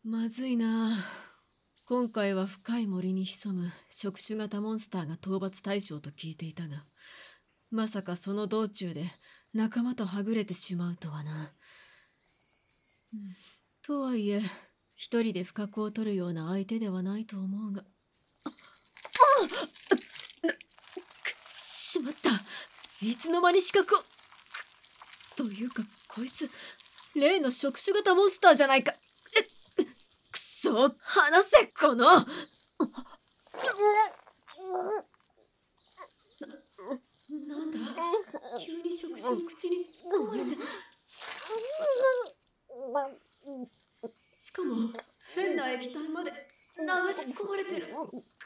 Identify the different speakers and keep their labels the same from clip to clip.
Speaker 1: まずいな。今回は深い森に潜む触手型モンスターが討伐対象と聞いていたが、まさかその道中で仲間とはぐれてしまうとはな。とはいえ、一人で不覚を取るような相手ではないと思うが。しまった。いつの間に視覚を。というか、こいつ、例の触手型モンスターじゃないか。くそ、離せ、この。なんだ、急に触手を口に突っ込まれて。しかも、変な液体まで流し込まれてる。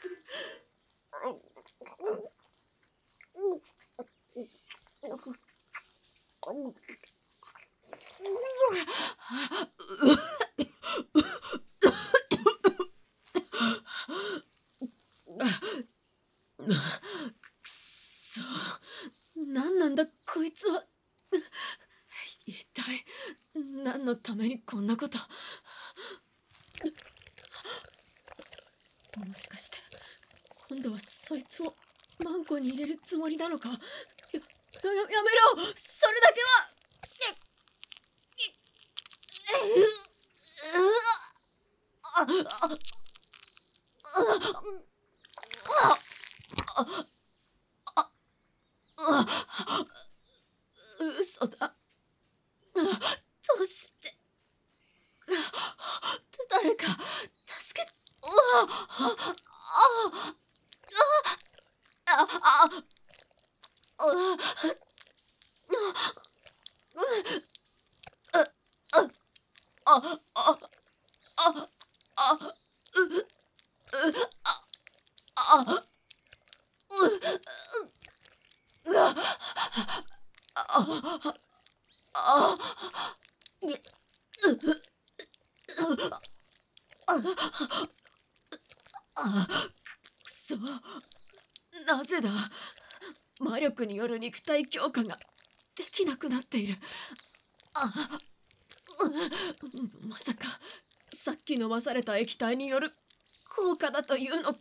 Speaker 1: くそ、何なんだこいつは。一体何のためにこんなこと。もしかして今度はそいつをマンコに入れるつもりなのか。やめろ、それだけは。嘘だ。どうして誰か助けて。くそ、なぜだ。魔力による肉体強化ができなくなっている。まさかさっき飲まされた液体による効果だというのか。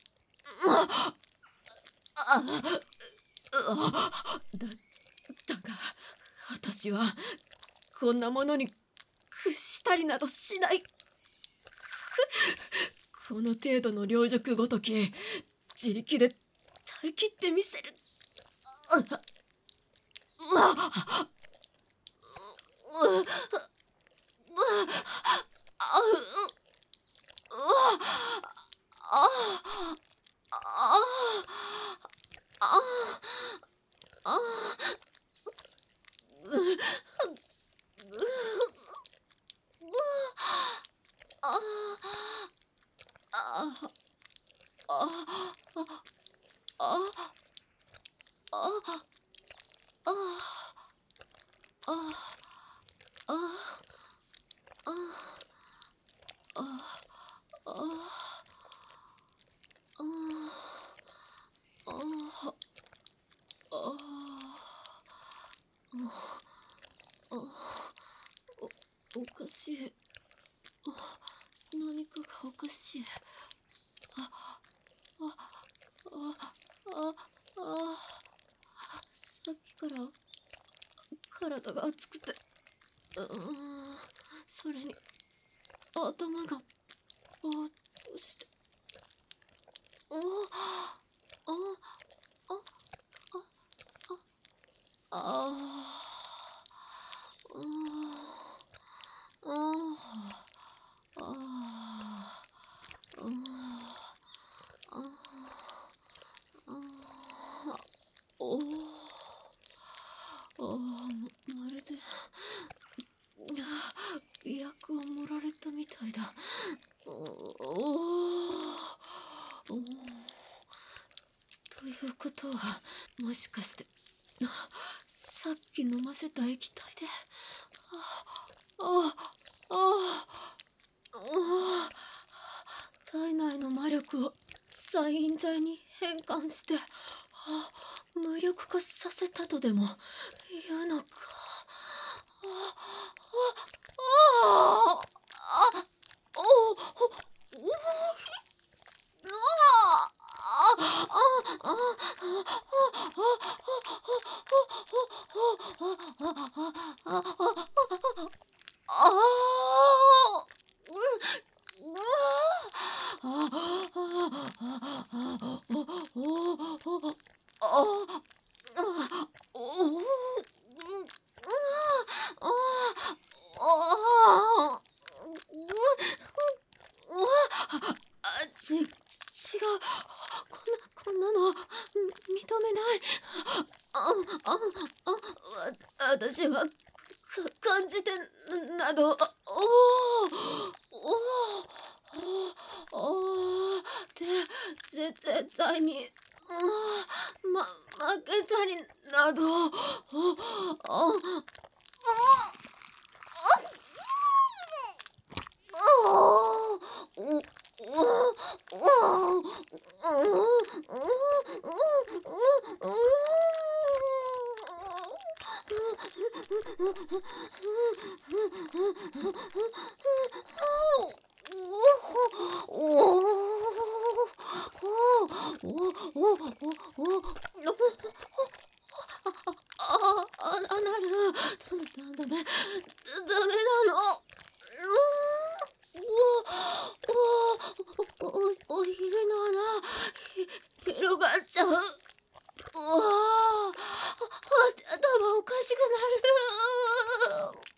Speaker 1: だが私はこんなものに屈したりなどしない。この程度の両辱ごとき自力で耐え切ってみせる。おかしい。何かがおかしい。さっきから体が熱くて、それに頭がぼーっとして。まるで薬を盛られたみたいだ。ということはもしかしてさっき飲ませた液体で。体内の魔力を催陰剤に変換して無力化させたとでも言うのか。 違う。こんなの認めない。ああ私は感じてなど、絶対に、負けたりなど、なる。ダメなの。おひげの穴広がっちゃう。頭おかしくなる。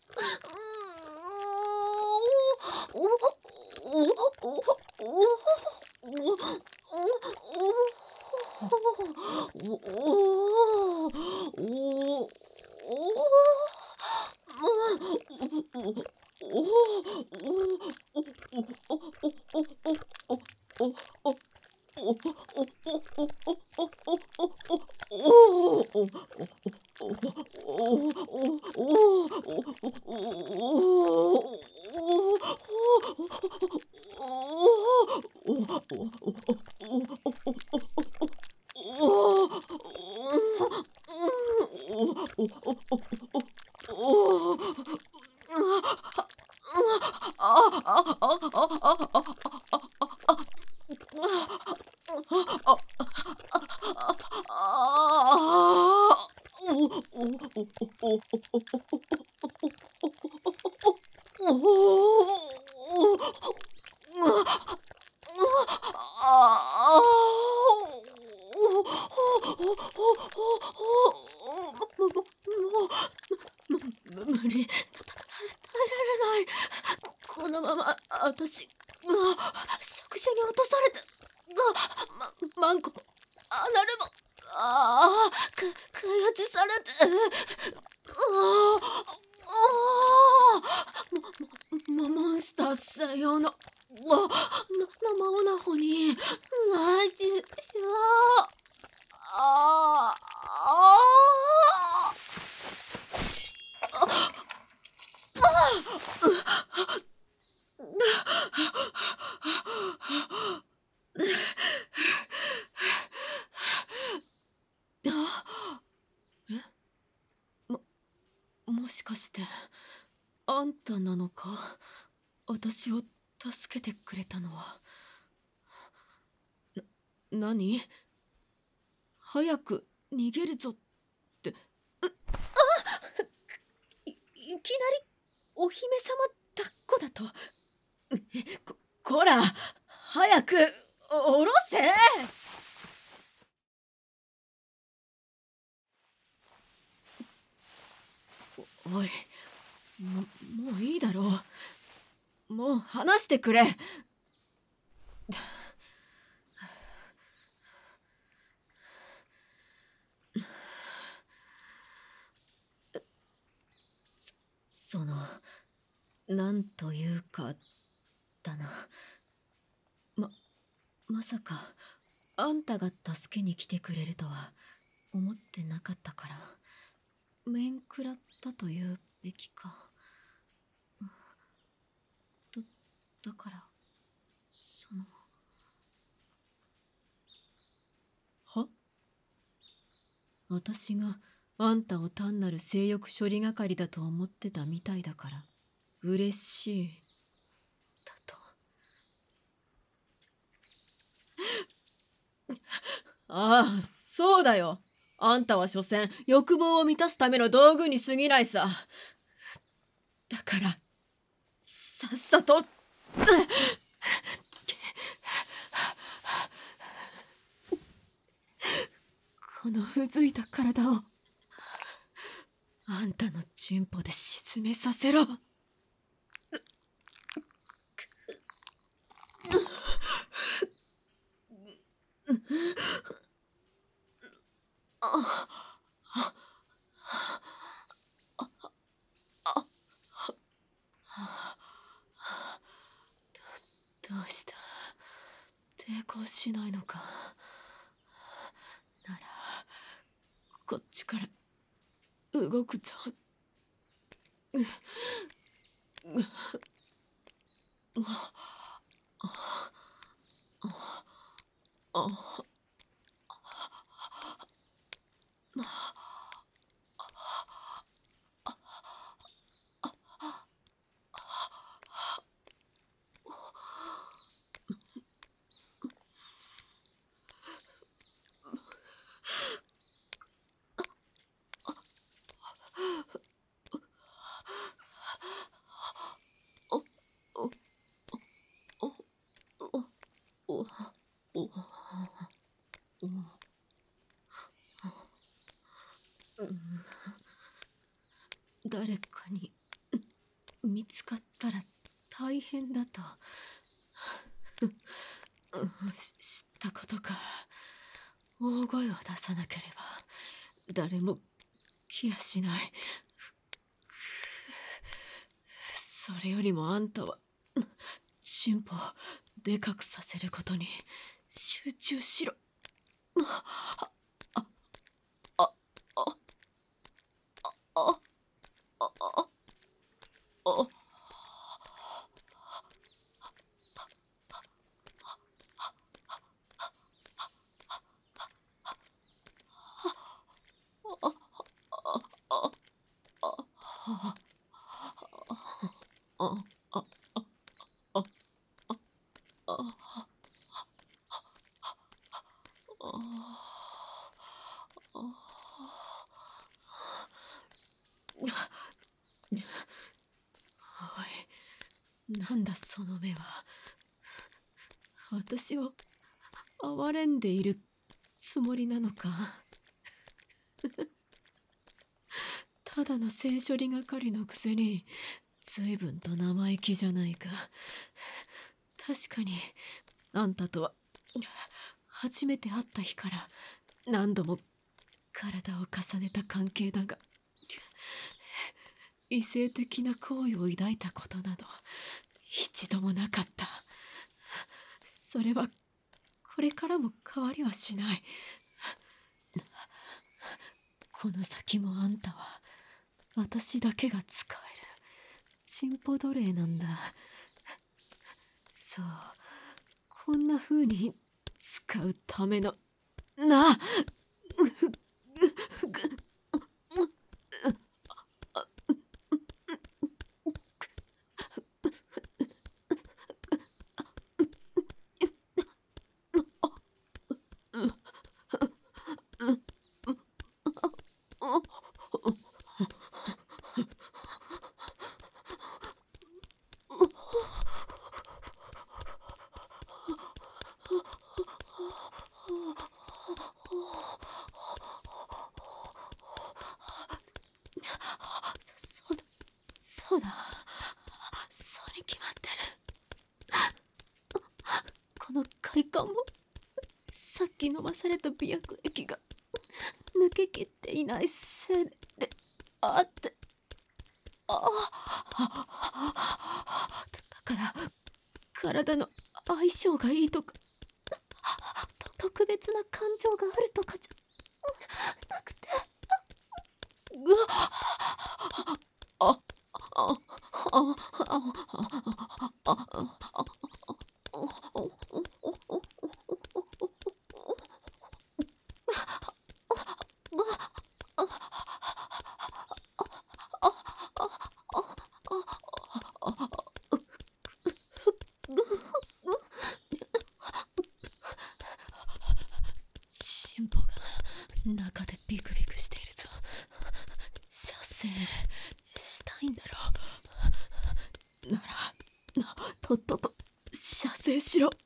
Speaker 1: 無理、耐えられない。このまま私触手に落とされて、マンコアナルも開発されて、モンスター専用の生オナホにマジよ。もしかしてあんたなのか？私を助けてくれたのは。何？早く逃げるぞって。いきなりお姫様抱っこだと。こら、早く下ろせ。おい、もういいだろう。もう話してくれ。なんというかだな。まさかあんたが助けに来てくれるとは思ってなかったから、面食らったというべきか。だからは私があんたを単なる性欲処理係だと思ってたみたいだから嬉しいだと。ああ、そうだよ。 あんたは所詮欲望を満たすための道具に過ぎないさ。だからさっさとこのうずいた体をあんたのチンポで沈めさせろ。どうした？抵抗しないのか？ならこっちから動くぞ。誰かに見つかったら大変だと知ったことか。大声を出さなければ誰も来やしない。それよりもあんたはチンポをでかくさせることに集中しろ。おい、なんだその目は。私を憐れんでいるつもりなのか？ただの性処理係のくせに随分と生意気じゃないか。確かにあんたとは初めて会った日から何度も体を重ねた関係だが、異性的な好意を抱いたことなど一度もなかった。それはこれからも変わりはしない。この先もあんたは私だけが使えるチンポ奴隷なんだ。そう、こんな風に使うためのな。そうだ、そうに決まってる。この快感もさっき飲まされた美薬液が抜けきっていないせいであって、だから体の相性がいいとか特別な感情があるとかじゃなくて、進歩が中でビ生したいんだろ。ならとっとと射精しろ。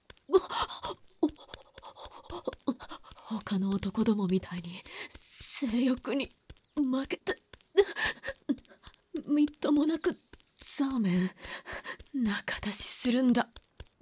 Speaker 1: 他の男どもみたいに性欲に負けてみっともなくザーメン仲出しするんだ。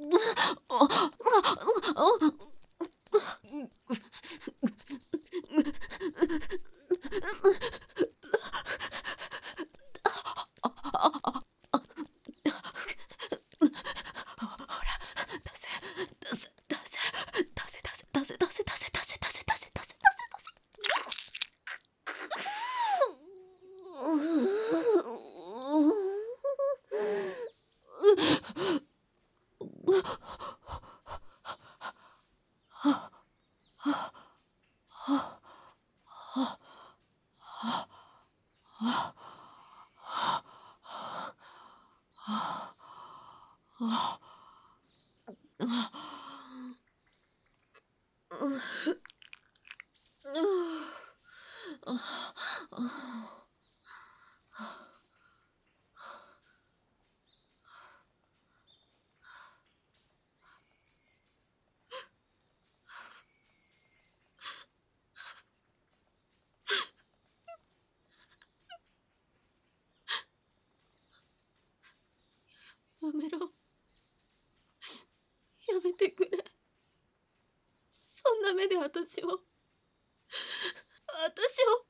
Speaker 1: やめろ。やめてくれ。そんな目で私を